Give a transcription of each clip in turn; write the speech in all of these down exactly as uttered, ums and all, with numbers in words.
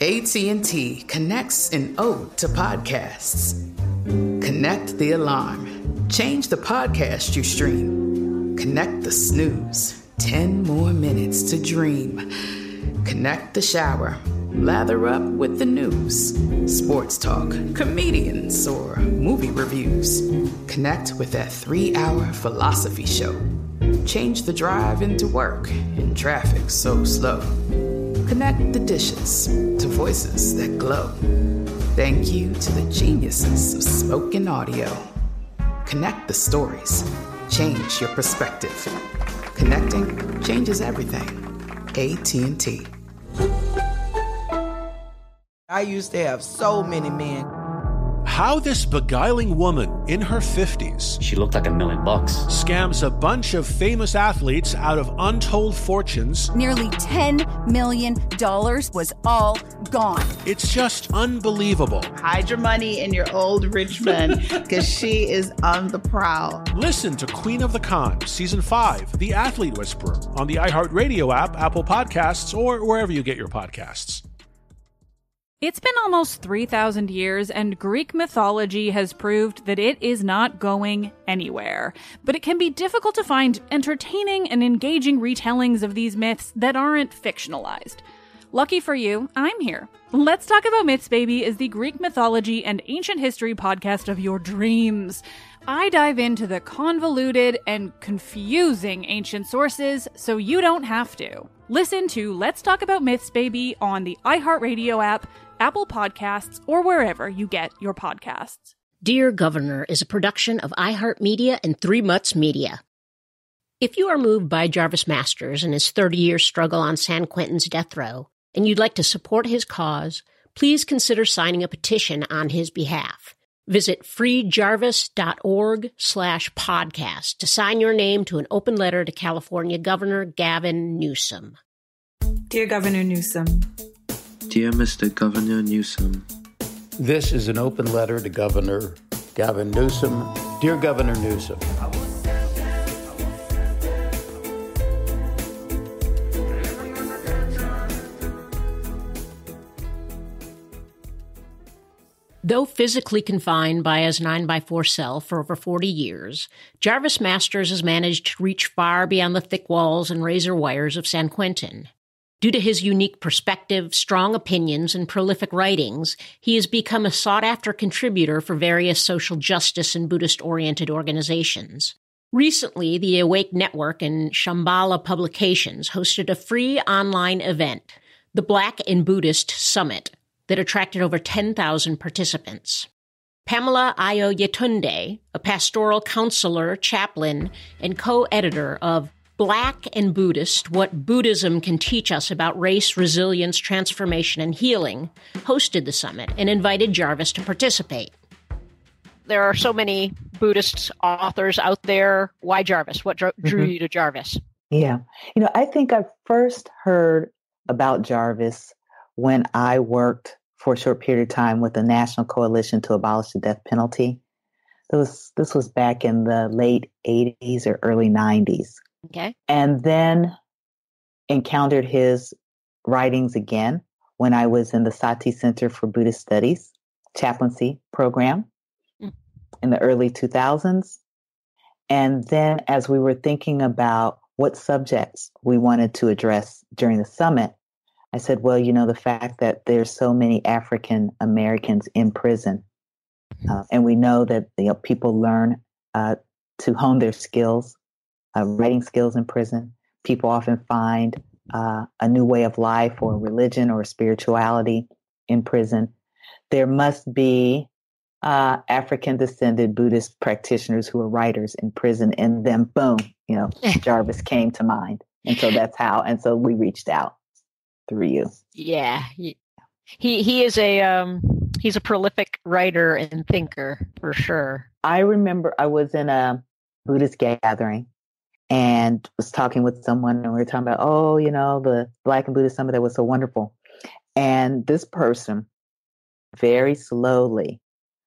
A T and T connects an ode to podcasts. Connect the alarm. Change the podcast you stream. Connect the snooze. Ten more minutes to dream. Connect the shower. Lather up with the news. Sports talk, comedians, or movie reviews. Connect with that three-hour philosophy show. Change the drive into work in traffic so slow. Connect the dishes to voices that glow. Thank you to the geniuses of spoken audio. Connect the stories. Change your perspective. Connecting changes everything. A T and T. I used to have so many men. How this beguiling woman in her fifties, she looked like a million bucks, scams a bunch of famous athletes out of untold fortunes. Nearly ten million dollars was all gone. It's just unbelievable. Hide your money in your old rich man, because she is on the prowl. Listen to Queen of the Con, Season five, The Athlete Whisperer, on the iHeartRadio app, Apple Podcasts, or wherever you get your podcasts. It's been almost three thousand years, and Greek mythology has proved that it is not going anywhere. But it can be difficult to find entertaining and engaging retellings of these myths that aren't fictionalized. Lucky for you, I'm here. Let's Talk About Myths, Baby is the Greek mythology and ancient history podcast of your dreams. I dive into the convoluted and confusing ancient sources so you don't have to. Listen to Let's Talk About Myths, Baby on the iHeartRadio app, Apple Podcasts, or wherever you get your podcasts. Dear Governor is a production of iHeartMedia and Three Mutts Media. If you are moved by Jarvis Masters and his thirty-year struggle on San Quentin's death row, and you'd like to support his cause, please consider signing a petition on his behalf. Visit freejarvis.org slash podcast to sign your name to an open letter to California Governor Gavin Newsom. Dear Governor Newsom. Dear Mister Governor Newsom. This is an open letter to Governor Gavin Newsom. Dear Governor Newsom. Though physically confined by his nine by four cell for over forty years, Jarvis Masters has managed to reach far beyond the thick walls and razor wires of San Quentin. Due to his unique perspective, strong opinions, and prolific writings, he has become a sought-after contributor for various social justice and Buddhist-oriented organizations. Recently, the Awake Network and Shambhala Publications hosted a free online event, the Black and Buddhist Summit, that attracted over ten thousand participants. Pamela Ayo-Yetunde, a pastoral counselor, chaplain, and co-editor of Black and Buddhist, What Buddhism Can Teach Us About Race, Resilience, Transformation, and Healing, hosted the summit and invited Jarvis to participate. There are so many Buddhist authors out there. Why Jarvis? What drew mm-hmm. you to Jarvis? Yeah. You know, I think I first heard about Jarvis when I worked for a short period of time with the National Coalition to Abolish the Death Penalty. This was, this was back in the late eighties or early nineties. Okay. And then encountered his writings again when I was in the Sati Center for Buddhist Studies chaplaincy program mm. in the early two thousands. And then as we were thinking about what subjects we wanted to address during the summit, I said, well, you know, the fact that there's so many African Americans in prison, uh, and we know that you know, people learn uh, to hone their skills, uh, writing skills in prison. People often find uh, a new way of life or religion or spirituality in prison. There must be uh, African descended Buddhist practitioners who are writers in prison, and then boom, you know, Jarvis came to mind. And so that's how, and so we reached out through you. Yeah. He, he, he is a, um, he's a prolific writer and thinker for sure. I remember I was in a Buddhist gathering and was talking with someone, and we were talking about, oh, you know, the Black and Buddhist Summit that was so wonderful. And this person very slowly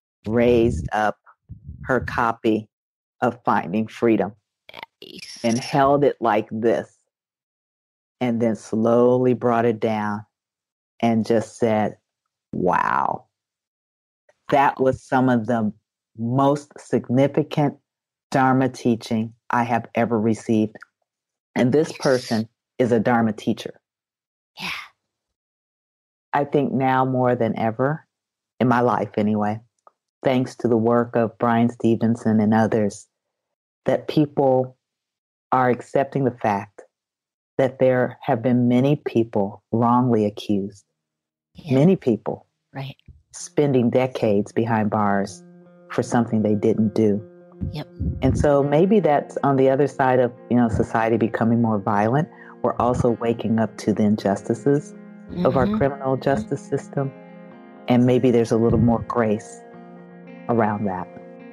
raised up her copy of Finding Freedom nice. And held it like this, and then slowly brought it down and just said, wow, that was some of the most significant Dharma teaching I have ever received. And this person is a Dharma teacher. Yeah. I think now more than ever, in my life anyway, thanks to the work of Bryan Stevenson and others, that people are accepting the fact that there have been many people wrongly accused, yeah. many people right. spending decades behind bars for something they didn't do. Yep. And so maybe that's on the other side of, you know, society becoming more violent. We're also waking up to the injustices mm-hmm. of our criminal justice system. And maybe there's a little more grace around that.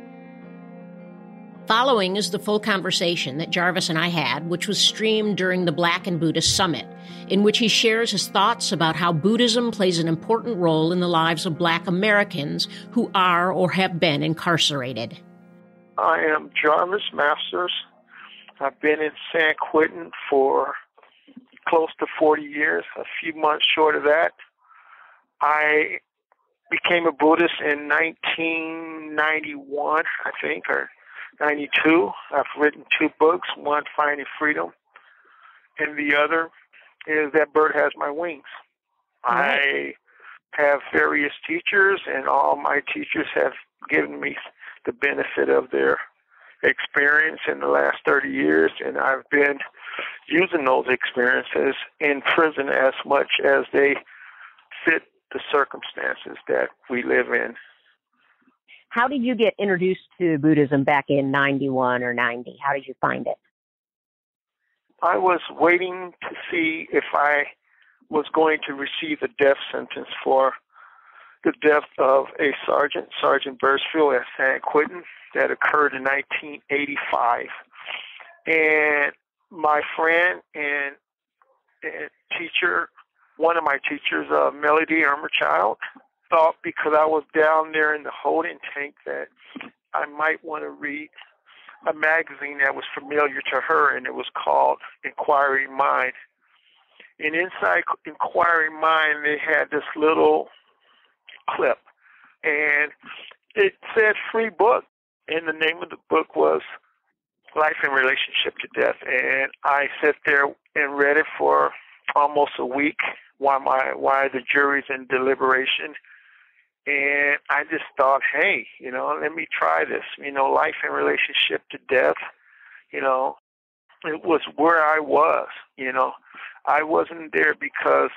Following is the full conversation that Jarvis and I had, which was streamed during the Black and Buddhist Summit, in which he shares his thoughts about how Buddhism plays an important role in the lives of Black Americans who are or have been incarcerated. I am Jarvis Masters. I've been in San Quentin for close to forty years, a few months short of that. I became a Buddhist in nineteen ninety-one, I think, or ninety-two. I've written two books, one, Finding Freedom, and the other is That Bird Has My Wings. Right. I have various teachers, and all my teachers have given me the benefit of their experience in the last thirty years, and I've been using those experiences in prison as much as they fit the circumstances that we live in. How did you get introduced to Buddhism back in ninety-one or ninety? How did you find it? I was waiting to see if I was going to receive a death sentence for the death of a sergeant, Sergeant Bursfield at San Quentin, that occurred in nineteen eighty-five. And my friend and, and teacher, one of my teachers, uh, Melody Ermerchild, thought because I was down there in the holding tank that I might want to read a magazine that was familiar to her, and it was called Inquiry Mind. And inside Inquiry Mind, they had this little clip, and it said free book, and the name of the book was Life in Relationship to Death. And I sat there and read it for almost a week while my while the jury's in deliberation. And I just thought, hey, you know, let me try this. You know, Life in Relationship to Death, you know, it was where I was, you know. I wasn't there because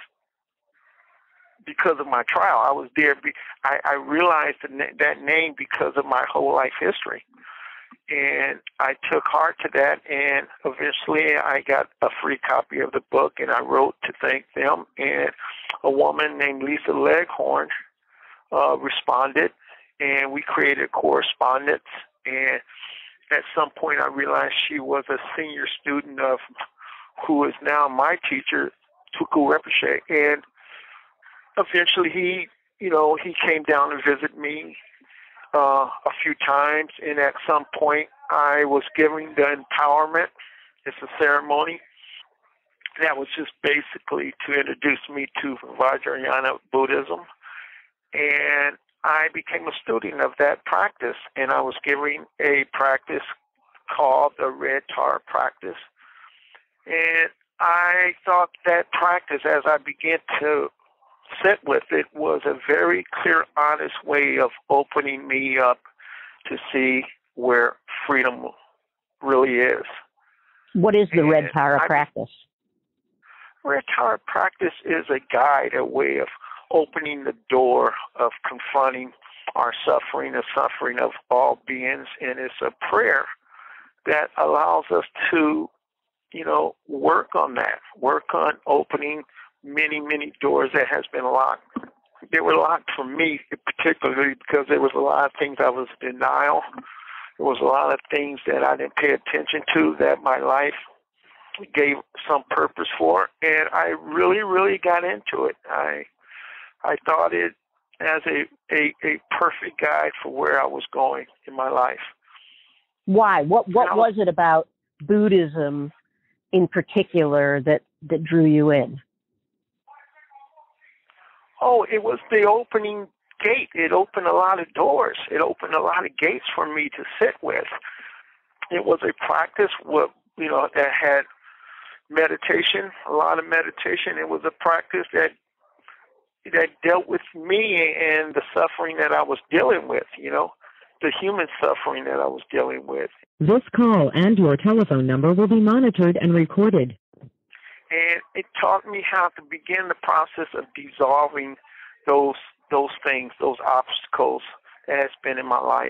because of my trial. I was there. Be, I, I realized the, that name because of my whole life history. And I took heart to that, and eventually I got a free copy of the book, and I wrote to thank them. And a woman named Lisa Leghorn uh, responded, and we created correspondence. And at some point I realized she was a senior student of who is now my teacher, Tuku Rinpoche. And eventually he, you know, he came down to visit me uh, a few times, and at some point I was giving the empowerment. It's a ceremony that was just basically to introduce me to Vajrayana Buddhism, and I became a student of that practice, and I was giving a practice called the Red Tar Practice. And I thought that practice, as I began to sit with it, was a very clear, honest way of opening me up to see where freedom really is. What is the and Red Tara I, practice? Red Tara practice is a guide, a way of opening the door of confronting our suffering, the suffering of all beings, and it's a prayer that allows us to, you know, work on that, work on opening many, many doors that has been locked. They were locked for me, particularly because there was a lot of things I was in denial. There was a lot of things that I didn't pay attention to that my life gave some purpose for, and I really, really got into it. I I thought it as a, a, a perfect guide for where I was going in my life. Why? What what now, was it about Buddhism in particular that, that drew you in? Oh, it was the opening gate. It opened a lot of doors. It opened a lot of gates for me to sit with. It was a practice with, you know, that had meditation, a lot of meditation. It was a practice that that dealt with me and the suffering that I was dealing with, you know, the human suffering that I was dealing with. This call and your telephone number will be monitored and recorded. And it taught me how to begin the process of dissolving those those things, those obstacles that has been in my life.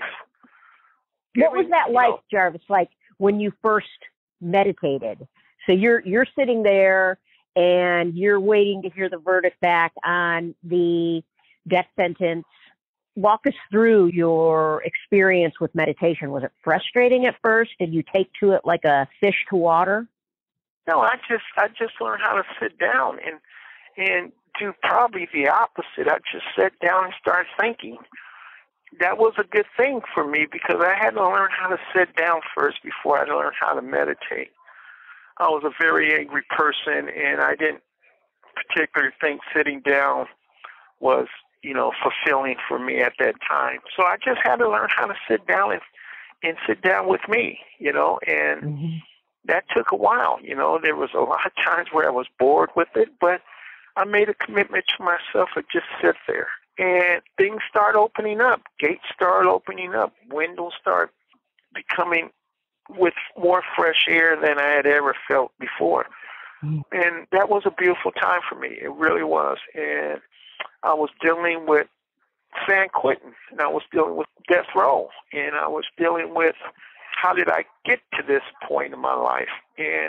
What was that like, know, Jarvis, like when you first meditated? So you're you're sitting there and you're waiting to hear the verdict back on the death sentence. Walk us through your experience with meditation. Was it frustrating at first? Did you take to it like a fish to water? No, I just I just learned how to sit down and and do probably the opposite. I just sat down and started thinking. That was a good thing for me because I had to learn how to sit down first before I learned how to meditate. I was a very angry person, and I didn't particularly think sitting down was, you know, fulfilling for me at that time. So I just had to learn how to sit down and, and sit down with me, you know, and mm-hmm. that took a while. You know, there was a lot of times where I was bored with it, but I made a commitment to myself to just sit there. And things start opening up. Gates start opening up. Windows start becoming with more fresh air than I had ever felt before. Mm. And that was a beautiful time for me. It really was. And I was dealing with San Quentin, and I was dealing with death row, and I was dealing with how did I get to this point in my life. And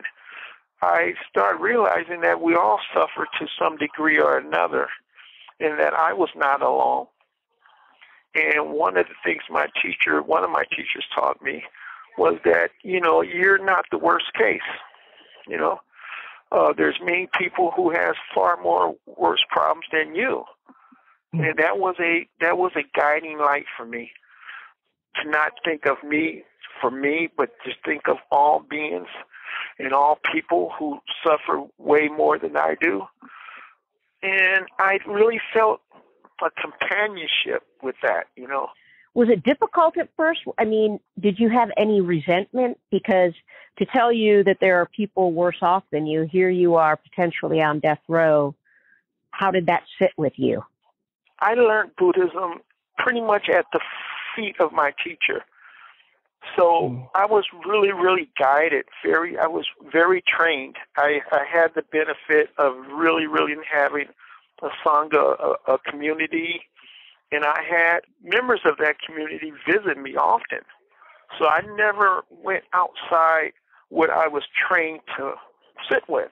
I started realizing that we all suffer to some degree or another, and that I was not alone. And one of the things my teacher, one of my teachers taught me was that, you know, you're not the worst case. You know, uh, there's many people who has far more worse problems than you. And that was a that was a guiding light for me, to not think of me for me, but just think of all beings and all people who suffer way more than I do. And I really felt a companionship with that, you know. Was it difficult at first? I mean, did you have any resentment? Because to tell you that there are people worse off than you, here you are potentially on death row. How did that sit with you? I learned Buddhism pretty much at the feet of my teacher. So mm. I was really, really guided. Very, I was very trained. I, I had the benefit of really, really having a Sangha, a, a community, and I had members of that community visit me often. So I never went outside what I was trained to sit with.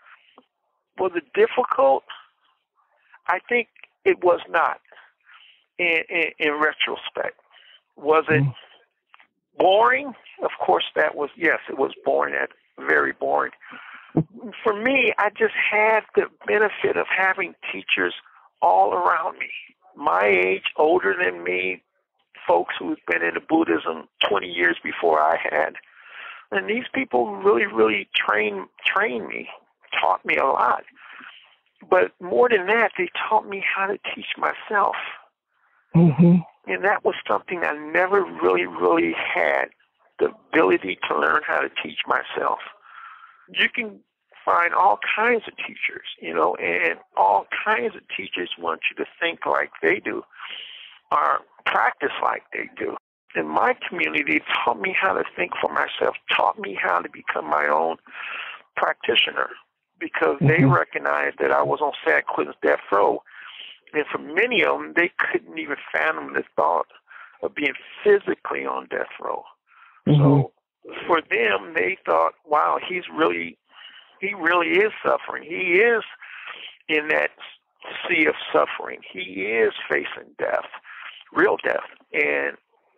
Was it difficult? I think it was not, in, in, in retrospect. Was it mm. boring? Of course that was, yes, it was boring, very boring. For me, I just had the benefit of having teachers all around me, my age, older than me, folks who've been into Buddhism twenty years before I had. And these people really, really trained, trained me, taught me a lot. But more than that, they taught me how to teach myself. Mm-hmm. And that was something I never really, really had, the ability to learn how to teach myself. You can find all kinds of teachers, you know, and all kinds of teachers want you to think like they do or practice like they do. In my community, taught me how to think for myself, taught me how to become my own practitioner, because mm-hmm. they recognized that I was on San Quentin's death row. And for many of them, they couldn't even fathom the thought of being physically on death row. Mm-hmm. So for them, they thought, wow, he's really, he really is suffering. He is in that sea of suffering. He is facing death, real death. And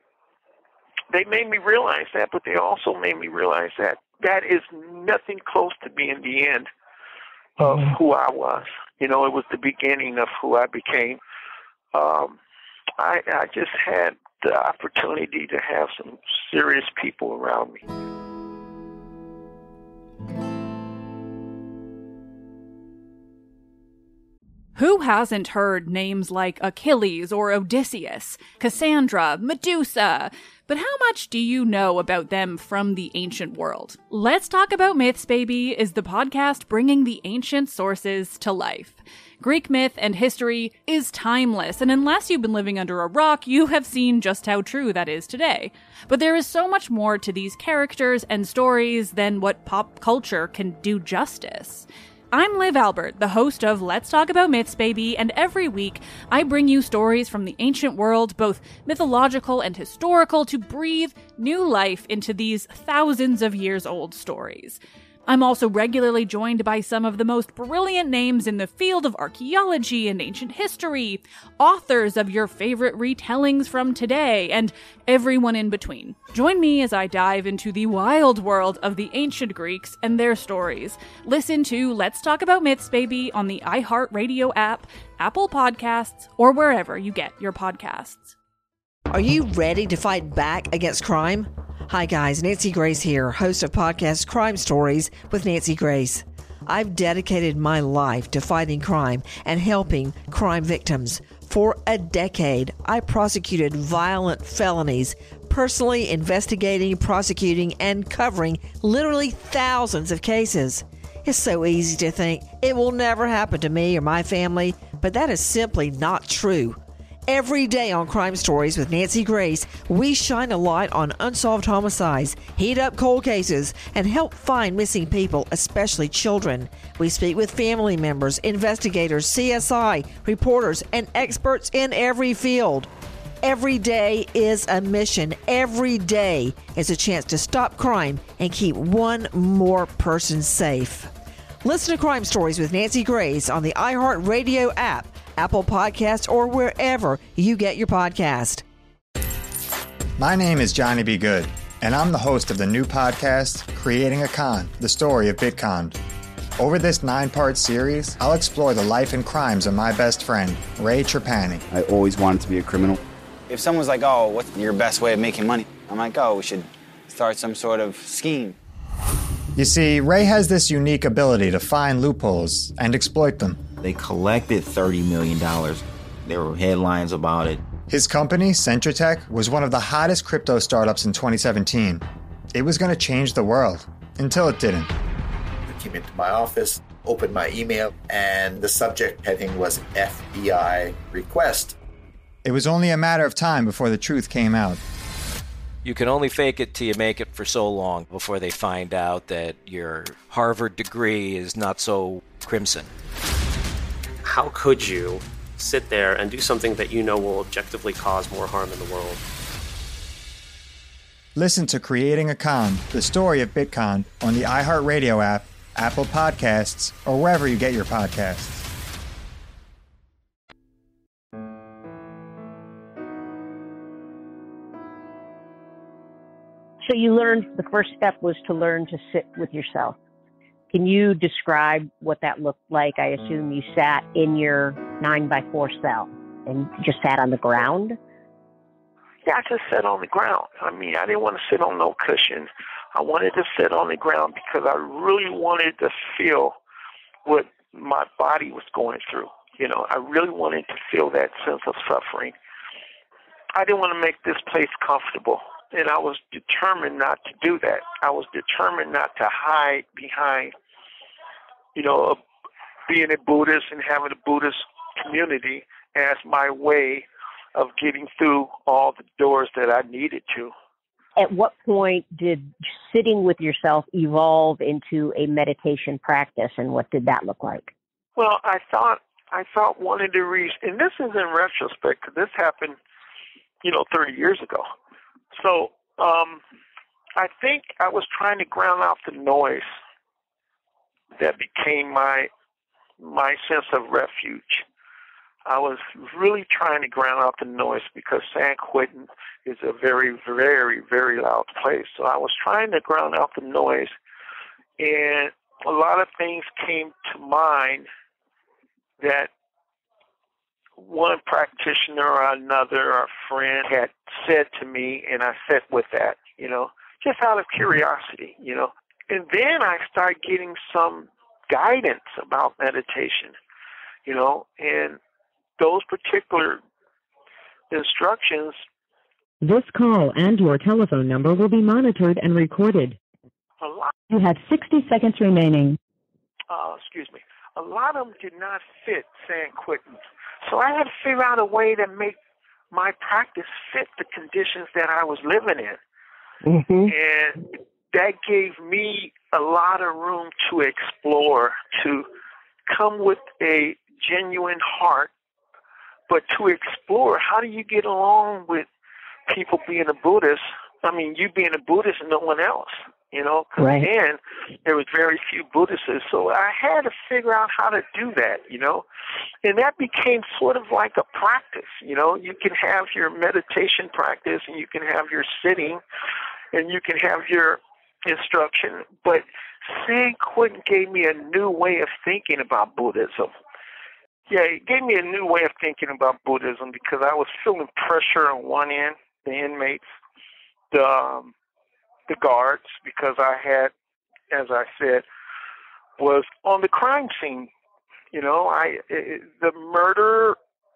they made me realize that, but they also made me realize that that is nothing close to being the end of mm-hmm. who I was. You know, it was the beginning of who I became. Um, I, I just had the opportunity to have some serious people around me. Who hasn't heard names like Achilles or Odysseus, Cassandra, Medusa? But how much do you know about them from the ancient world? Let's Talk About Myths, Baby is the podcast bringing the ancient sources to life. Greek myth and history is timeless, and unless you've been living under a rock, you have seen just how true that is today. But there is so much more to these characters and stories than what pop culture can do justice. I'm Liv Albert, the host of Let's Talk About Myths, Baby, and every week I bring you stories from the ancient world, both mythological and historical, to breathe new life into these thousands of years old stories. I'm also regularly joined by some of the most brilliant names in the field of archaeology and ancient history, authors of your favorite retellings from today, and everyone in between. Join me as I dive into the wild world of the ancient Greeks and their stories. Listen to Let's Talk About Myths, Baby on the iHeartRadio app, Apple Podcasts, or wherever you get your podcasts. Are you ready to fight back against crime? Hi guys, Nancy Grace here, host of podcast Crime Stories with Nancy Grace. I've dedicated my life to fighting crime and helping crime victims. For a decade, I prosecuted violent felonies, personally investigating, prosecuting, and covering literally thousands of cases. It's so easy to think it will never happen to me or my family, but that is simply not true. Every day on Crime Stories with Nancy Grace, we shine a light on unsolved homicides, heat up cold cases, and help find missing people, especially children. We speak with family members, investigators, C S I, reporters, and experts in every field. Every day is a mission. Every day is a chance to stop crime and keep one more person safe. Listen to Crime Stories with Nancy Grace on the iHeartRadio app, Apple Podcasts, or wherever you get your podcast. My name is Johnny B. Good, and I'm the host of the new podcast, Creating a Con, the story of Bitcon. Over this nine-part series, I'll explore the life and crimes of my best friend, Ray Trapani. I always wanted to be a criminal. If someone's like, oh, what's your best way of making money? I'm like, oh, we should start some sort of scheme. You see, Ray has this unique ability to find loopholes and exploit them. They collected thirty million dollars. There were headlines about it. His company, Centratech, was one of the hottest crypto startups in twenty seventeen. It was going to change the world, until it didn't. I came into my office, opened my email, and the subject heading was F B I request. It was only a matter of time before the truth came out. You can only fake it till you make it for so long before they find out that your Harvard degree is not so crimson. How could you sit there and do something that you know will objectively cause more harm in the world? Listen to Creating a Con, the story of Bitcon, on the iHeartRadio app, Apple Podcasts, or wherever you get your podcasts. So you learned, the first step was to learn to sit with yourself. Can you describe what that looked like? I assume you sat in your nine by four cell and just sat on the ground? Yeah, I just sat on the ground. I mean, I didn't want to sit on no cushion. I wanted to sit on the ground because I really wanted to feel what my body was going through. You know, I really wanted to feel that sense of suffering. I didn't want to make this place comfortable. And I was determined not to do that. I was determined not to hide behind, you know, being a Buddhist and having a Buddhist community as my way of getting through all the doors that I needed to. At what point did sitting with yourself evolve into a meditation practice, and what did that look like? Well, I thought I thought one of the reasons, and this is in retrospect, because this happened, you know, thirty years ago. So um, I think I was trying to ground out the noise that became my my sense of refuge. I was really trying to ground out the noise because San Quentin is a very, very, very loud place. So I was trying to ground out the noise, and a lot of things came to mind that one practitioner or another or friend had said to me, and I sat with that, you know, just out of curiosity, you know. And then I started getting some guidance about meditation. you know, and those particular instructions. This call and your telephone number will be monitored and recorded. A lot. You have sixty seconds remaining. Uh, excuse me. A lot of them did not fit San Quentin, so I had to figure out a way to make my practice fit the conditions that I was living in, mm-hmm. and that gave me a lot of room to explore, to come with a genuine heart, but to explore how do you get along with people being a Buddhist. I mean, you being a Buddhist and no one else, you know, because right. then there was very few Buddhists. So I had to figure out how to do that, you know, and that became sort of like a practice, you know. You can have your meditation practice and you can have your sitting and you can have your instruction, but San Quentin gave me a new way of thinking about Buddhism. Yeah, it gave me a new way of thinking about Buddhism because I was feeling pressure on one end, the inmates, the um, the guards, because I had, as I said, was on the crime scene. You know, I it, the murder,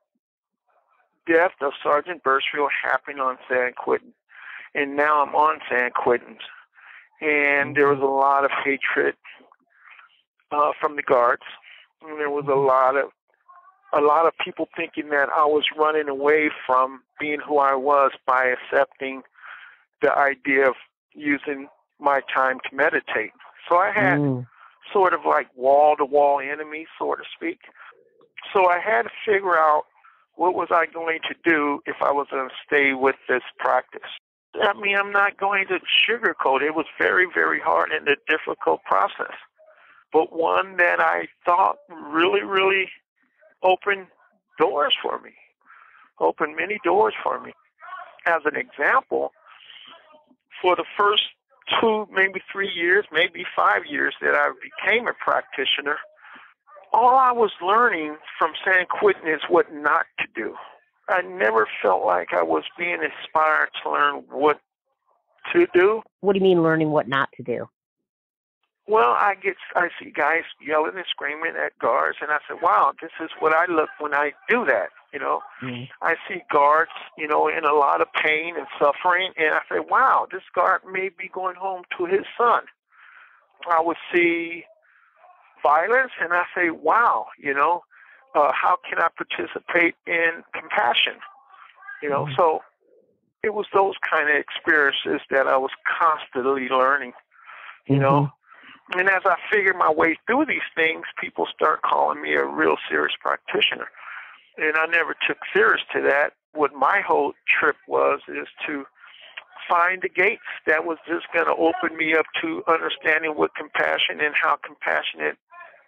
death of Sergeant Burchfield happened on San Quentin, and now I'm on San Quentin, and there was a lot of hatred uh, from the guards, and there was a lot of a lot of people thinking that I was running away from being who I was by accepting the idea of using my time to meditate. So I had mm. sort of like wall-to-wall enemies, so to speak. So I had to figure out what was I going to do if I was going to stay with this practice. I mean, I'm not going to sugarcoat it. It was very, very hard and a difficult process, but one that I thought really, really opened doors for me, opened many doors for me. As an example, for the first two, maybe three years, maybe five years that I became a practitioner, all I was learning from San Quentin is what not to do. I never felt like I was being inspired to learn what to do. What do you mean learning what not to do? Well, I get, I see guys yelling and screaming at guards, and I said, wow, this is what I look when I do that, you know. Mm-hmm. I see guards, you know, in a lot of pain and suffering, and I say, wow, this guard may be going home to his son. I would see violence, and I say, wow, you know, uh, how can I participate in compassion? You know, mm-hmm. so it was those kind of experiences that I was constantly learning, you mm-hmm. know. And as I figured my way through these things, people start calling me a real serious practitioner. And I never took serious to that. What my whole trip was is to find the gates that was just going to open me up to understanding what compassion and how compassionate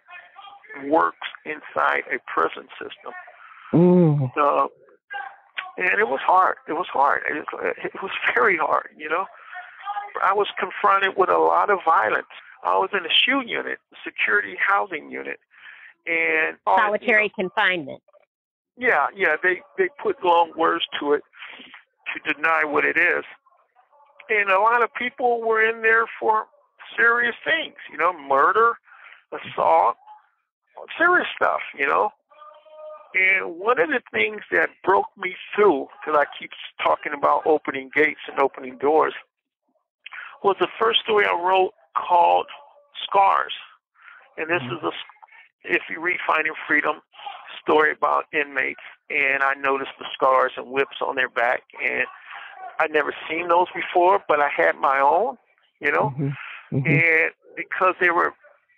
works inside a prison system. Mm. Uh, and it was hard. It was hard. It was, it was very hard, you know. I was confronted with a lot of violence. I was in a S H U unit, security housing unit, and solitary you know, confinement. Yeah, yeah, they they put long words to it to deny what it is, and a lot of people were in there for serious things, you know, murder, assault, serious stuff, you know. And one of the things that broke me through, because I keep talking about opening gates and opening doors, was the first story I wrote called Scars. And this mm-hmm. is, a, if you read Finding Freedom, story about inmates, and I noticed the scars and whips on their back, and I'd never seen those before, but I had my own, you know, mm-hmm. Mm-hmm. and because they were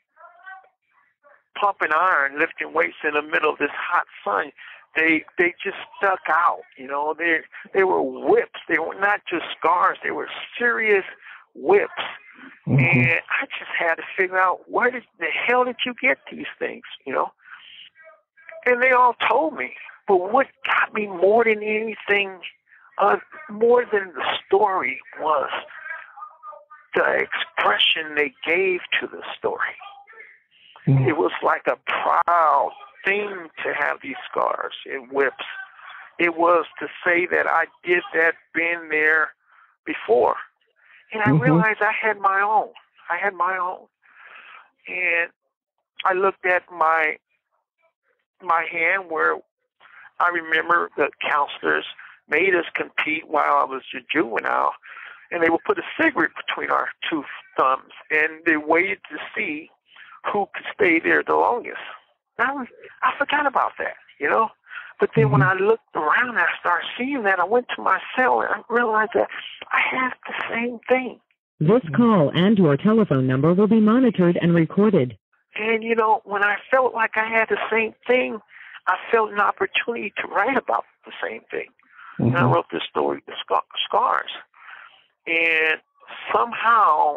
pumping iron, lifting weights in the middle of this hot sun, they they just stuck out, you know. They they were whips. They were not just scars. They were serious whips. Mm-hmm. And I just had to figure out, where did the hell did you get these things, you know? And they all told me. But what got me more than anything, uh, more than the story, was the expression they gave to the story. Mm-hmm. It was like a proud thing to have these scars and whips. It was to say that I did that, been there before. And I mm-hmm. realized I had my own. I had my own. And I looked at my my hand where I remember the counselors made us compete while I was a juvenile, and they would put a cigarette between our two thumbs, and they waited to see who could stay there the longest. I, was, I forgot about that, you know? But then mm-hmm. when I looked around, I started seeing that. I went to my cell, and I realized that I had the same thing. This call and your telephone number will be monitored and recorded. And, you know, when I felt like I had the same thing, I felt an opportunity to write about the same thing. Mm-hmm. And I wrote this story, The Scar- Scars. And somehow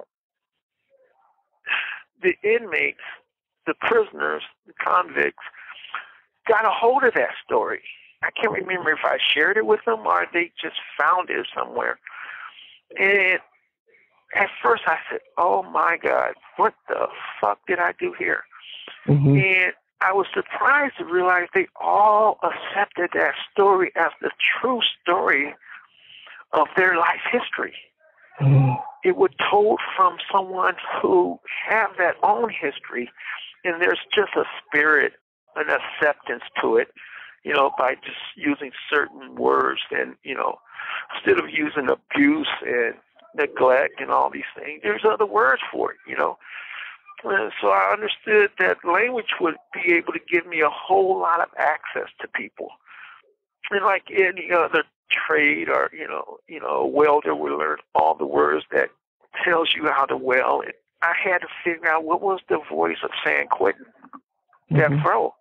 the inmates, the prisoners, the convicts, got a hold of that story. I can't remember if I shared it with them or they just found it somewhere. And at first I said, oh my God, what the fuck did I do here? Mm-hmm. And I was surprised to realize they all accepted that story as the true story of their life history. Mm-hmm. It was told from someone who have that own history, and there's just a spirit, an acceptance to it, you know, by just using certain words and, you know, instead of using abuse and neglect and all these things, there's other words for it, you know. And so I understood that language would be able to give me a whole lot of access to people. And like any other trade or, you know, you know, a welder will learn all the words that tells you how to weld. And I had to figure out what was the voice of San Quentin, mm-hmm. that pro.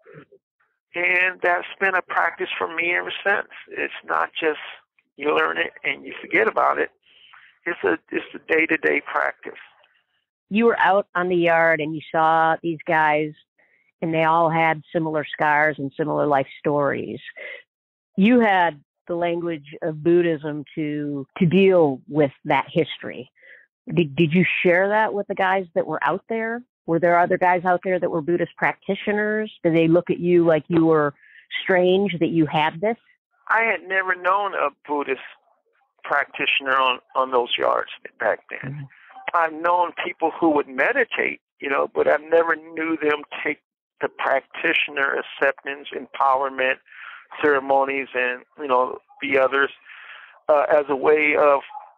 And that's been a practice for me ever since. It's not just you learn it and you forget about it. It's a it's a day-to-day practice. You were out on the yard and you saw these guys, and they all had similar scars and similar life stories. You had the language of Buddhism to to deal with that history. Did, did you share that with the guys that were out there? Were there other guys out there that were Buddhist practitioners? Did they look at you like you were strange that you had this? I had never known a Buddhist practitioner on, on those yards back then. Mm-hmm. I've known people who would meditate, you know, but I never knew them take the practitioner acceptance, empowerment, ceremonies, and, you know, the others uh, as a way of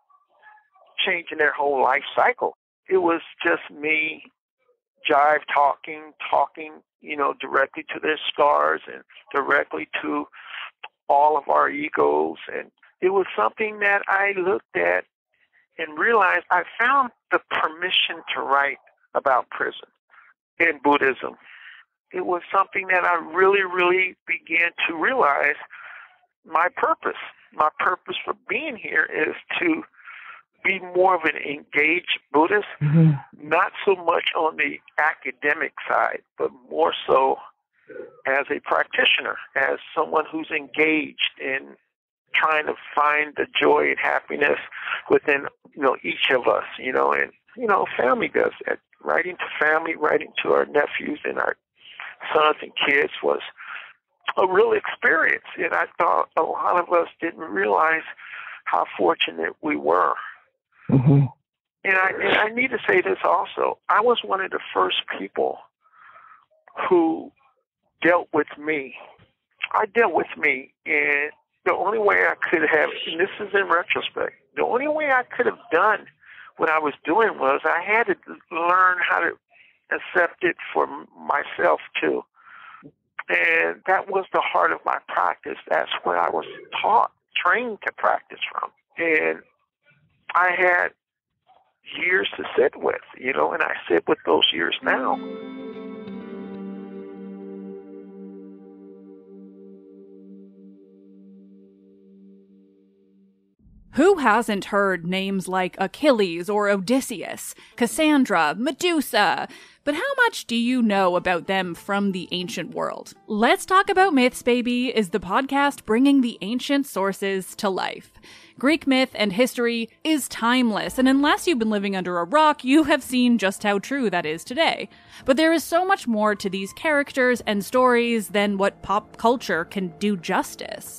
changing their whole life cycle. It was just me jive talking, talking, you know, directly to their scars and directly to all of our egos. And it was something that I looked at and realized I found the permission to write about prison in Buddhism. It was something that I really, really began to realize my purpose. My purpose for being here is to be more of an engaged Buddhist, mm-hmm. not so much on the academic side, but more so as a practitioner, as someone who's engaged in trying to find the joy and happiness within, you know, each of us, you know, and, you know, family does that. Writing to family, writing to our nephews and our sons and kids was a real experience. And I thought a lot of us didn't realize how fortunate we were. Mm-hmm. And I, and I need to say this also. I was one of the first people who dealt with me. I dealt with me, and the only way I could have, and this is in retrospect, the only way I could have done what I was doing was I had to learn how to accept it for myself too. And that was the heart of my practice. That's what I was taught, trained to practice from. And I had years to sit with, you know, and I sit with those years now. Who hasn't heard names like Achilles or Odysseus, Cassandra, Medusa? But how much do you know about them from the ancient world? Let's Talk About Myths, Baby is the podcast bringing the ancient sources to life. Greek myth and history is timeless, and unless you've been living under a rock, you have seen just how true that is today. But there is so much more to these characters and stories than what pop culture can do justice.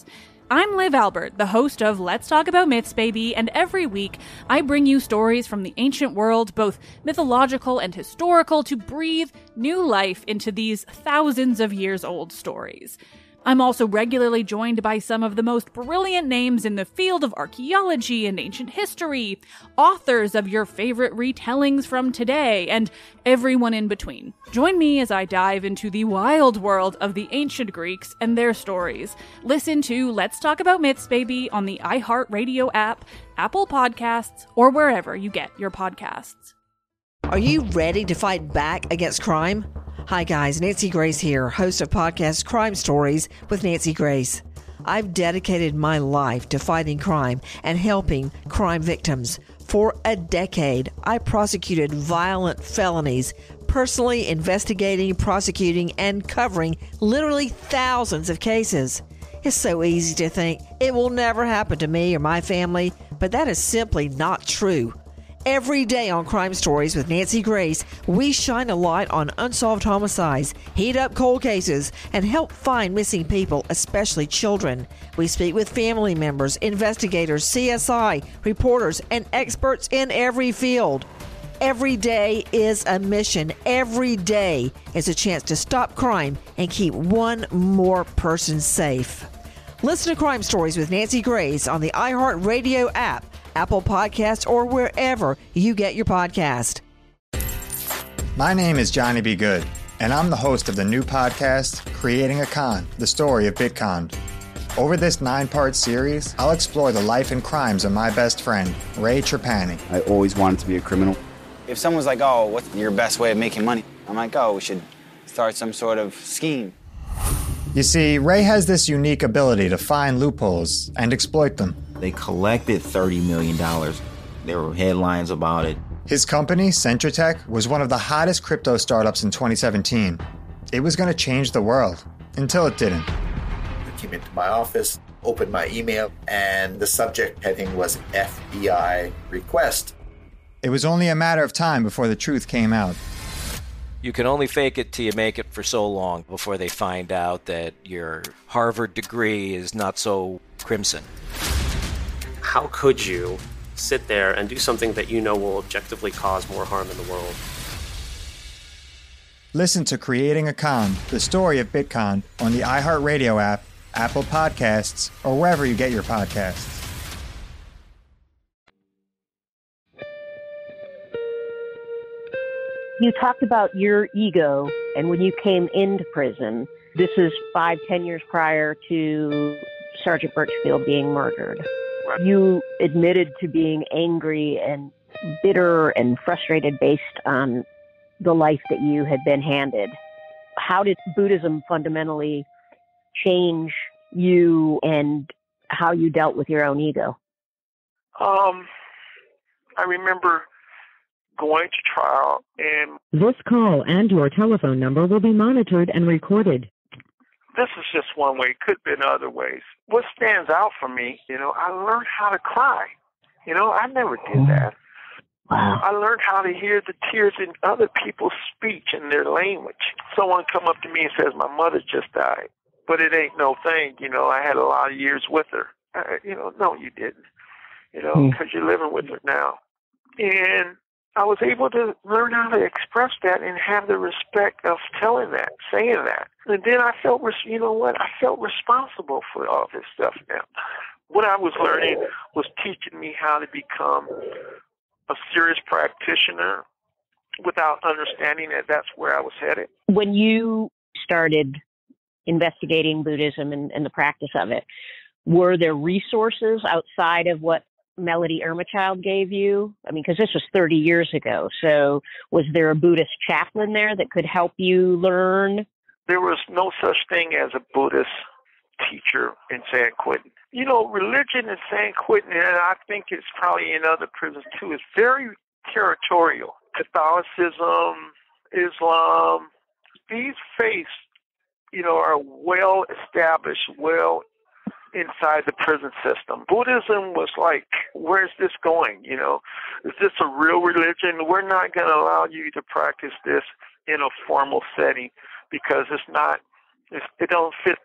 I'm Liv Albert, the host of Let's Talk About Myths, Baby, and every week I bring you stories from the ancient world, both mythological and historical, to breathe new life into these thousands of years old stories. I'm also regularly joined by some of the most brilliant names in the field of archaeology and ancient history, authors of your favorite retellings from today, and everyone in between. Join me as I dive into the wild world of the ancient Greeks and their stories. Listen to Let's Talk About Myths, Baby on the iHeartRadio app, Apple Podcasts, or wherever you get your podcasts. Are you ready to fight back against crime? Hi guys, Nancy Grace here, host of podcast Crime Stories with Nancy Grace. I've dedicated my life to fighting crime and helping crime victims. For a decade, I prosecuted violent felonies, personally investigating, prosecuting, and covering literally thousands of cases. It's so easy to think it will never happen to me or my family, but that is simply not true. Every day on Crime Stories with Nancy Grace, we shine a light on unsolved homicides, heat up cold cases, and help find missing people, especially children. We speak with family members, investigators, C S I, reporters, and experts in every field. Every day is a mission. Every day is a chance to stop crime and keep one more person safe. Listen to Crime Stories with Nancy Grace on the iHeartRadio app, Apple Podcasts, or wherever you get your podcast. My name is Johnny B. Good, and I'm the host of the new podcast, Creating a Con, the story of Bitcon. Over this nine-part series, I'll explore the life and crimes of my best friend, Ray Trapani. I always wanted to be a criminal. If someone's like, oh, what's your best way of making money? I'm like, oh, we should start some sort of scheme. You see, Ray has this unique ability to find loopholes and exploit them. They collected thirty million dollars. There were headlines about it. His company, Centratech, was one of the hottest crypto startups in twenty seventeen. It was going to change the world, until it didn't. I came into my office, opened my email, and the subject heading was F B I request. It was only a matter of time before the truth came out. You can only fake it till you make it for so long before they find out that your Harvard degree is not so crimson. How could you sit there and do something that you know will objectively cause more harm in the world? Listen to Creating a Con, the story of Bitcon, on the iHeartRadio app, Apple Podcasts, or wherever you get your podcasts. You talked about your ego, and when you came into prison, this is five, ten years prior to Sergeant Birchfield being murdered. You admitted to being angry and bitter and frustrated based on the life that you had been handed. How did Buddhism fundamentally change you and how you dealt with your own ego? Um, I remember going to trial, and This call and your telephone number will be monitored and recorded. this is just one way. It could have been other ways. What stands out for me, you know, I learned how to cry. You know, I never did that. Wow. I learned how to hear the tears in other people's speech and their language. Someone come up to me and says, my mother just died, but it ain't no thing. You know, I had a lot of years with her. Uh, you know, no, you didn't, you know, because you're living with her now. And I was able to learn how to express that and have the respect of telling that, saying that. And then I felt, you know what, I felt responsible for all this stuff now. What I was learning was teaching me how to become a serious practitioner without understanding that that's where I was headed. When you started investigating Buddhism and, and the practice of it, were there resources outside of what Melody Ermachild gave you? I mean, because this was thirty years ago. So was there a Buddhist chaplain there that could help you learn? There was no such thing as a Buddhist teacher in San Quentin. You know, religion in San Quentin, and I think it's probably in other prisons too, is very territorial. Catholicism, Islam, these faiths, you know, are well established, well inside the prison system. Buddhism was like, where's this going? You know, is this a real religion? We're not going to allow you to practice this in a formal setting because it's not, it's, it don't fit the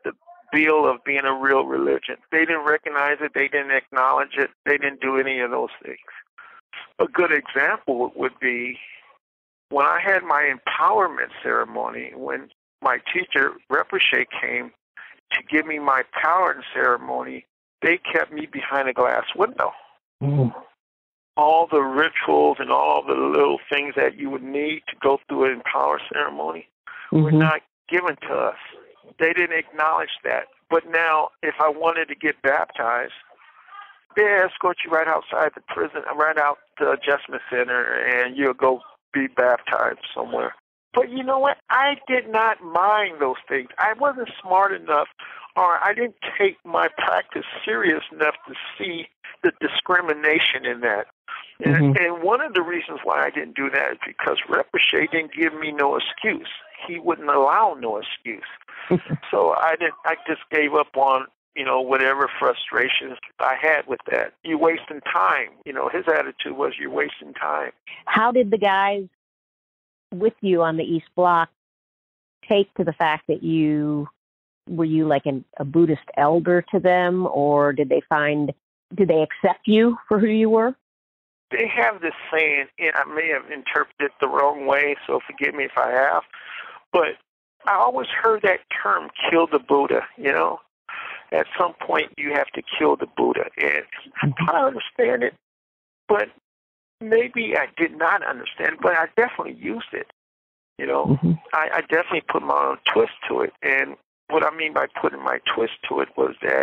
bill of being a real religion. They didn't recognize it. They didn't acknowledge it. They didn't do any of those things. A good example would be when I had my empowerment ceremony, when my teacher, Rinpoche, came to give me my power ceremony, they kept me behind a glass window. Mm. All the rituals and all the little things that you would need to go through an empower ceremony mm-hmm. were not given to us. They didn't acknowledge that. But now, if I wanted to get baptized, they escort you right outside the prison, right out the adjustment center, and you'll go be baptized somewhere. But you know what? I did not mind those things. I wasn't smart enough, or I didn't take my practice serious enough to see the discrimination in that. And, mm-hmm. and one of the reasons why I didn't do that is because Rinpoche didn't give me no excuse. He wouldn't allow no excuse. So I didn't. I just gave up on, you know, whatever frustrations I had with that. You're wasting time. You know, his attitude was, you're wasting time. How did the guys with you on the East Block take to the fact that you, were you like an, a Buddhist elder to them, or did they find, did they accept you for who you were? They have this saying, and I may have interpreted it the wrong way, so forgive me if I have, but I always heard that term, kill the Buddha, you know. At some point, you have to kill the Buddha. And I understand it, but maybe I did not understand, but I definitely used it. You know, mm-hmm. I, I definitely put my own twist to it. And what I mean by putting my twist to it was that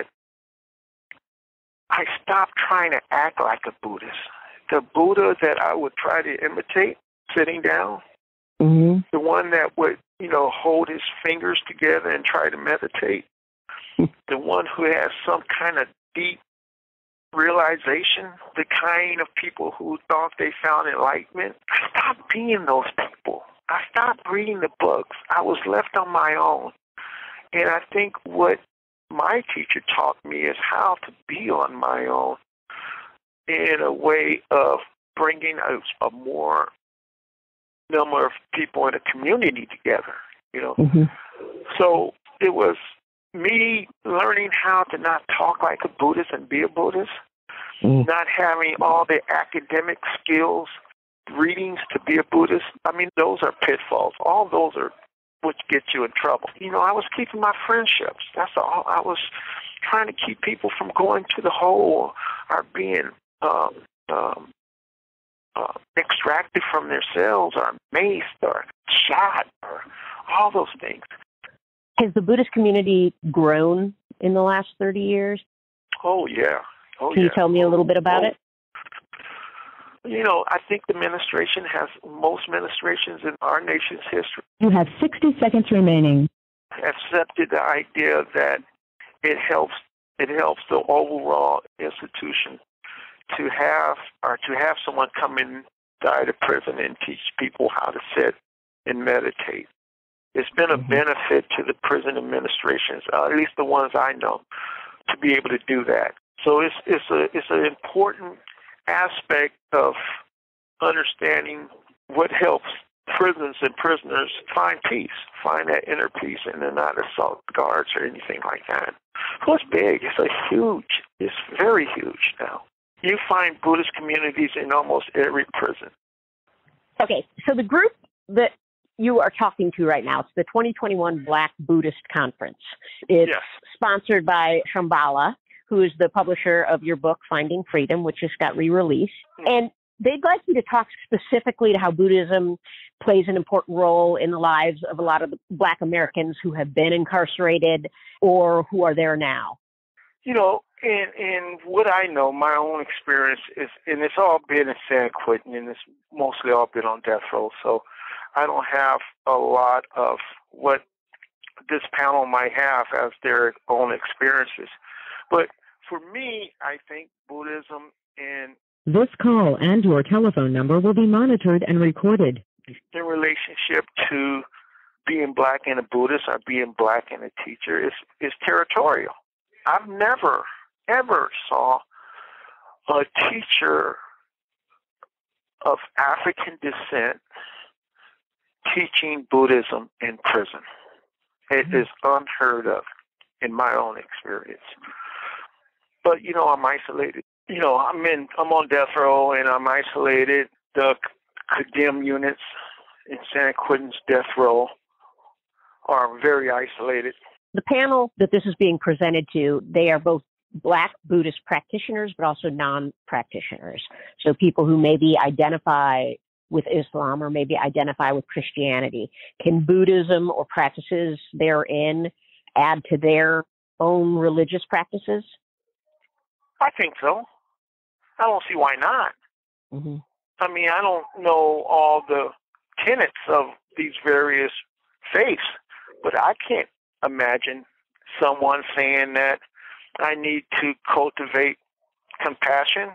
I stopped trying to act like a Buddhist. The Buddha that I would try to imitate sitting down, mm-hmm. the one that would, you know, hold his fingers together and try to meditate, the one who has some kind of deep realization, the kind of people who thought they found enlightenment. I stopped being those people. I stopped reading the books. I was left on my own. And I think what my teacher taught me is how to be on my own in a way of bringing a, a more number of people in a community together, you know. Mm-hmm. So it was me learning how to not talk like a Buddhist and be a Buddhist, mm. not having all the academic skills, readings to be a Buddhist. I mean, those are pitfalls. All those are what get you in trouble. You know, I was keeping my friendships. That's all. I was trying to keep people from going to the hole or being um, um, uh, extracted from their cells or maced or shot or all those things. Has the Buddhist community grown in the last thirty years? Oh, yeah. Oh, Can you yeah. tell me a little bit about oh. it? You know, I think the administration has, most administrations in our nation's history, you have sixty seconds remaining, accepted the idea that it helps, it helps the overall institution to have, or to have someone come inside a prison and teach people how to sit and meditate. It's been a mm-hmm. benefit to the prison administrations, uh, at least the ones I know, to be able to do that. So it's it's a it's an important aspect of understanding what helps prisons and prisoners find peace, find that inner peace, and they're not assault guards or anything like that. So it's big. It's a huge. It's very huge now. You find Buddhist communities in almost every prison. Okay, so the group that you are talking to right now, it's the twenty twenty-one Black Buddhist Conference. It's yes. sponsored by Shambhala, who is the publisher of your book, Finding Freedom, which just got re-released. And they'd like you to talk specifically to how Buddhism plays an important role in the lives of a lot of the Black Americans who have been incarcerated or who are there now. You know, and, and what I know, my own experience is, and it's all been in San Quentin, and it's mostly all been on death row, so I don't have a lot of what this panel might have as their own experiences. But for me, I think Buddhism and this call and your telephone number will be monitored and recorded. In relationship to being Black and a Buddhist or being Black and a teacher is, is territorial. I've never, ever saw a teacher of African descent teaching Buddhism in prison. It mm-hmm. is unheard of. in my own experience. But, you know, I'm isolated. You know, I'm in, I'm on death row and I'm isolated. The condemned units in San Quentin's death row are very isolated. The panel that this is being presented to, they are both Black Buddhist practitioners, but also non-practitioners. So people who maybe identify with Islam or maybe identify with Christianity. Can Buddhism or practices therein add to their own religious practices? I think so. I don't see why not. Mm-hmm. I mean, I don't know all the tenets of these various faiths, but I can't imagine someone saying that I need to cultivate compassion.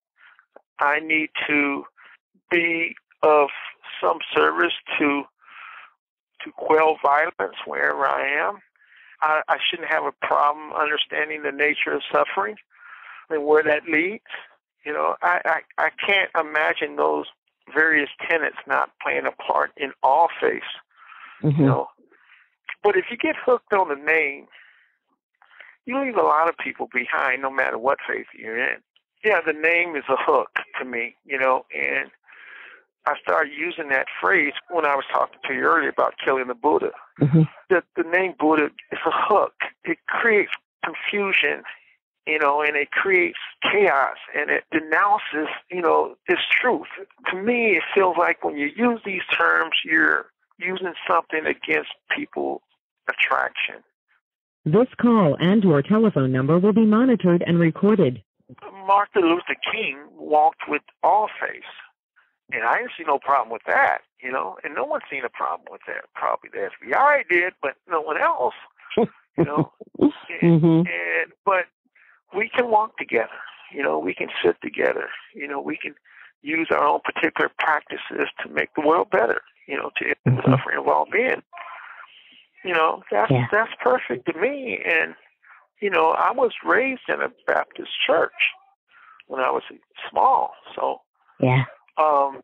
I need to be of some service to to quell violence wherever I am. I, I shouldn't have a problem understanding the nature of suffering and where that leads. You know, I, I, I can't imagine those various tenets not playing a part in all faiths. Mm-hmm. You know, but if you get hooked on the name, you leave a lot of people behind, no matter what faith you're in. Yeah, the name is a hook to me, you know, and I started using that phrase when I was talking to you earlier about killing the Buddha. Mm-hmm. The, the name Buddha is a hook. It creates confusion, you know, and it creates chaos, and it denounces, you know, this truth. To me, it feels like when you use these terms, you're using something against people's attraction. This call and your telephone number will be monitored and recorded. Martin Luther King walked with all faiths, and I didn't see no problem with that, you know, and no one's seen a problem with that. Probably the F B I did, but no one else, you know. and, mm-hmm. and but we can walk together, you know, we can sit together, you know, we can use our own particular practices to make the world better, you know, to end the mm-hmm. suffering of all being. You know, that's yeah. that's perfect to me. And, you know, I was raised in a Baptist church when I was small. So yeah. um,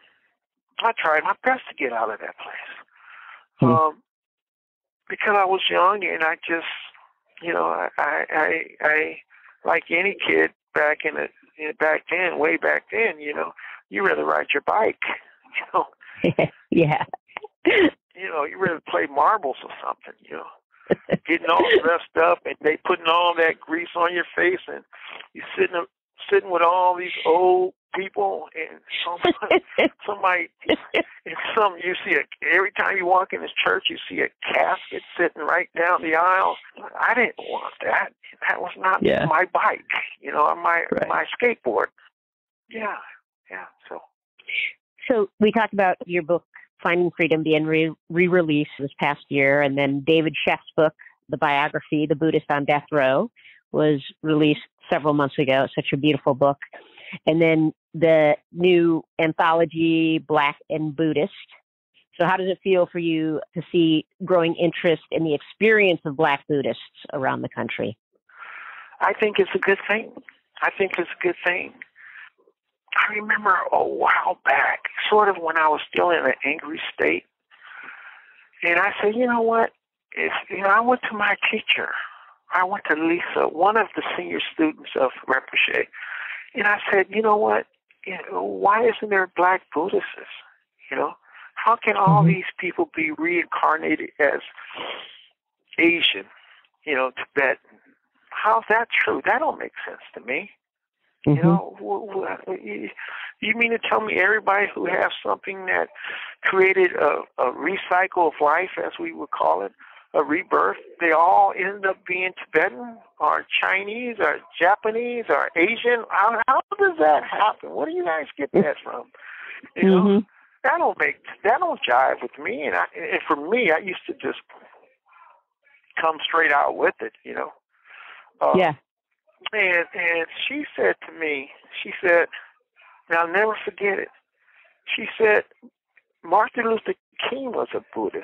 I tried my best to get out of that place. Mm-hmm. Um, because I was young and I just, you know, I, I, I, I like any kid back in the, in, back then, way back then, you know, you rather ride your bike, you know. yeah. You know, you rather play marbles or something, you know, getting all dressed up and they putting all that grease on your face and you sitting sitting with all these old people and somebody, somebody and some you see a, every time you walk in this church you see a casket sitting right down the aisle. I didn't want that. That was not yeah. my bike, you know, my right. my skateboard. Yeah, yeah. So, so we talked about your book, Finding Freedom, being re- re-released this past year, and then David Sheff's book, the biography, The Buddhist on Death Row, was released several months ago. It's such a beautiful book. And then the new anthology, Black and Buddhist. So how does it feel for you to see growing interest in the experience of Black Buddhists around the country? I think it's a good thing. I think it's a good thing. I remember a while back, sort of when I was still in an angry state, and I said, you know what? If you know, I went to my teacher. I went to Lisa, one of the senior students of Rinpoche, and I said, you know what? You know, why isn't there Black Buddhists? You know, how can all mm-hmm. these people be reincarnated as Asian? You know, Tibetan. How's that true? That don't make sense to me. Mm-hmm. You know, you mean to tell me everybody who has something that created a, a recycle of life, as we would call it, a rebirth, they all end up being Tibetan or Chinese or Japanese or Asian? How, how does that happen? Where do you guys get that from? You know, mm-hmm. that don't make that don't jive with me. And, I, and for me, I used to just come straight out with it. You know. Uh, yeah. And and she said to me, she said, and I'll never forget it. She said, Martin Luther King was a Buddhist.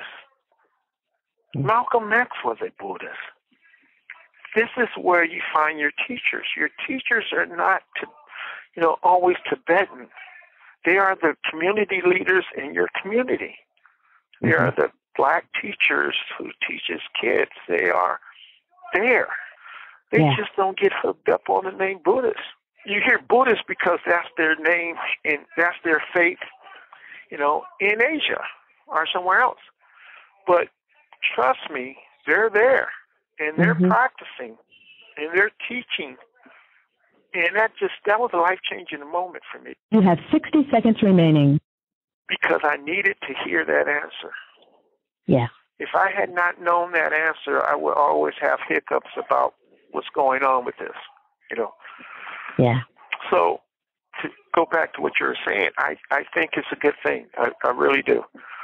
Malcolm X was a Buddhist. This is where you find your teachers. Your teachers are not, to, you know, always Tibetan. They are the community leaders in your community. They mm-hmm. are the Black teachers who teaches kids. They are there. They Yeah. just don't get hooked up on the name Buddhist. You hear Buddhist because that's their name and that's their faith, you know, in Asia or somewhere else. But trust me, they're there and they're Mhm. practicing and they're teaching. And that just, that was a life-changing moment for me You have sixty seconds remaining. because I needed to hear that answer. Yeah. If I had not known that answer, I would always have hiccups about what's going on with this, you know. Yeah. So to go back to what you were saying, I, I think it's a good thing. I, I really do.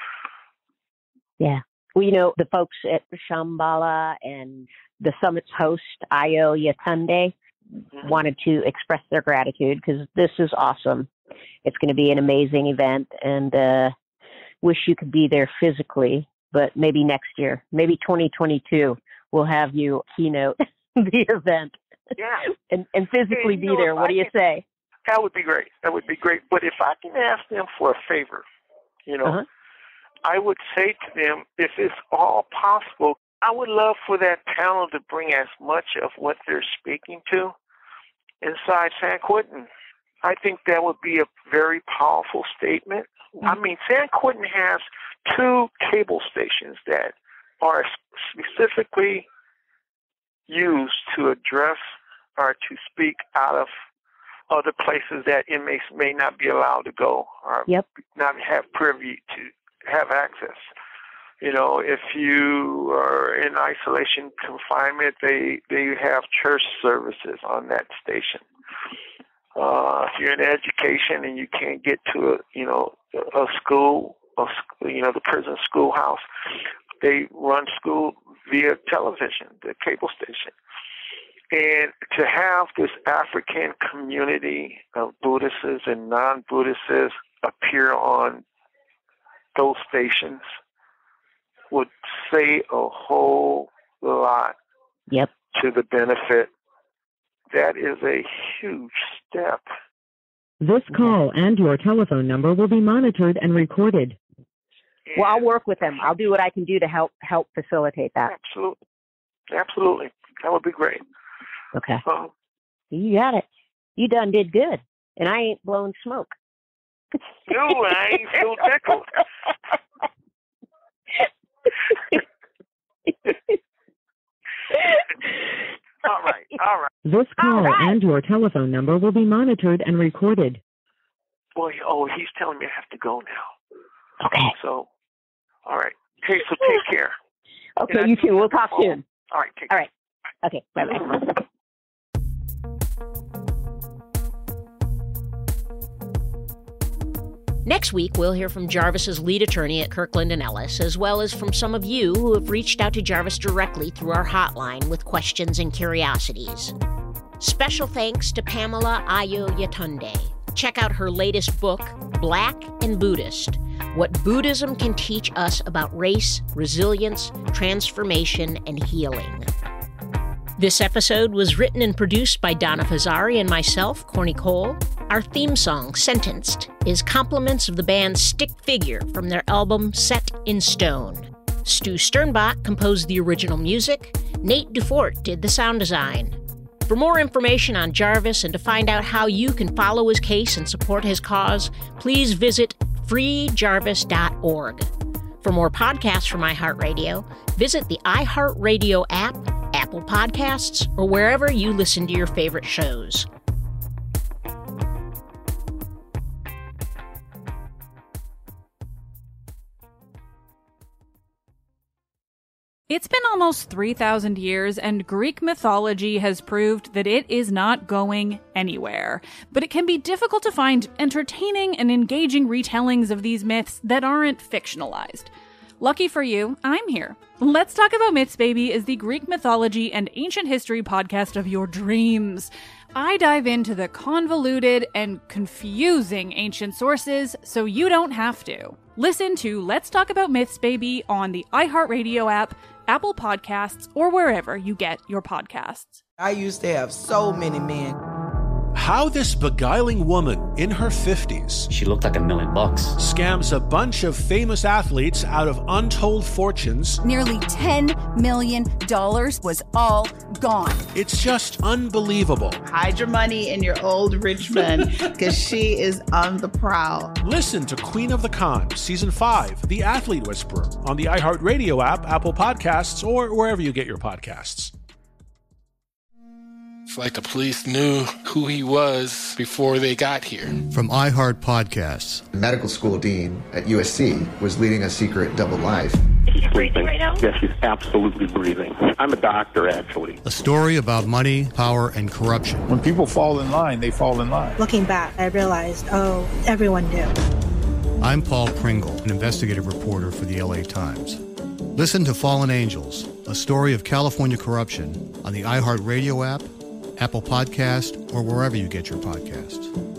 Yeah. Well, you know, the folks at Shambhala and the summit's host, Ayo Yatunde, Mm-hmm. wanted to express their gratitude because this is awesome. It's going to be an amazing event, and uh, wish you could be there physically, but maybe next year, maybe twenty twenty-two, we'll have you keynote the event. Yeah. and, and physically Hey, be you know, there. if What I do you can- say? That would be great. That would be great. But if I can ask them for a favor, you know, Uh-huh. I would say to them, if it's all possible, I would love for that panel to bring as much of what they're speaking to inside San Quentin. I think that would be a very powerful statement. I mean, San Quentin has two cable stations that are specifically used to address or to speak out of other places that inmates may not be allowed to go or Yep. not have privy to have access. You know, if you are in isolation confinement, they they have church services on that station. Uh, if you're in education and you can't get to a you know a school, a, sc- you know the prison schoolhouse, they run school via television, the cable station. And to have this African community of Buddhists and non-Buddhists appear on those stations would say a whole lot Yep. to the benefit. That is a huge step. This call and your telephone number will be monitored and recorded. Well, I'll work with them. I'll do what I can do to help help facilitate that. Absolutely. Absolutely. That would be great. Okay. Um, You got it. You done did good. And I ain't blowing smoke. no, I ain't so tickled. all right, all right. This call and your telephone number will be monitored and recorded. Boy, oh, he's telling me I have to go now. Okay. So, all right. Hey, so take care. Okay, And I- you too. We'll talk soon. All right, take All care. right. Okay, bye-bye. Next week, we'll hear from Jarvis's lead attorney at Kirkland and Ellis, as well as from some of you who have reached out to Jarvis directly through our hotline with questions and curiosities. Special thanks to Pamela Ayo Yatunde. Check out her latest book, Black and Buddhist: What Buddhism Can Teach Us About Race, Resilience, Transformation, and Healing. This episode was written and produced by Donna Fazzari and myself, Corny Cole. Our theme song, Sentenced, is compliments of the band Stick Figure from their album Set in Stone. Stu Sternbach composed the original music. Nate Dufort did the sound design. For more information on Jarvis and to find out how you can follow his case and support his cause, please visit free jarvis dot org. For more podcasts from iHeartRadio, visit the iHeartRadio app, Apple Podcasts, or wherever you listen to your favorite shows. It's been almost three thousand years, and Greek mythology has proved that it is not going anywhere. But it can be difficult to find entertaining and engaging retellings of these myths that aren't fictionalized. Lucky for you, I'm here. Let's Talk About Myths, Baby is the Greek mythology and ancient history podcast of your dreams. I dive into the convoluted and confusing ancient sources so you don't have to. Listen to Let's Talk About Myths, Baby on the iHeartRadio app, Apple Podcasts, or wherever you get your podcasts. I used to have so many men How this beguiling woman in her fifties, she looked like a million bucks, scams a bunch of famous athletes out of untold fortunes. Nearly ten million dollars was all gone. It's just unbelievable. Hide your money in your old rich men, because she is on the prowl. Listen to Queen of the Con, Season five, The Athlete Whisperer, on the iHeartRadio app, Apple Podcasts, or wherever you get your podcasts. It's like the police knew who he was before they got here. From iHeart Podcasts. The medical school dean at U S C was leading a secret double life. He's breathing right now? Yes, he's absolutely breathing. I'm a doctor, actually. A story about money, power, and corruption. When people fall in line, they fall in line. Looking back, I realized, oh, everyone knew. I'm Paul Pringle, an investigative reporter for the L A Times. Listen to Fallen Angels, a story of California corruption on the iHeartRadio app, Apple Podcast, or wherever you get your podcasts.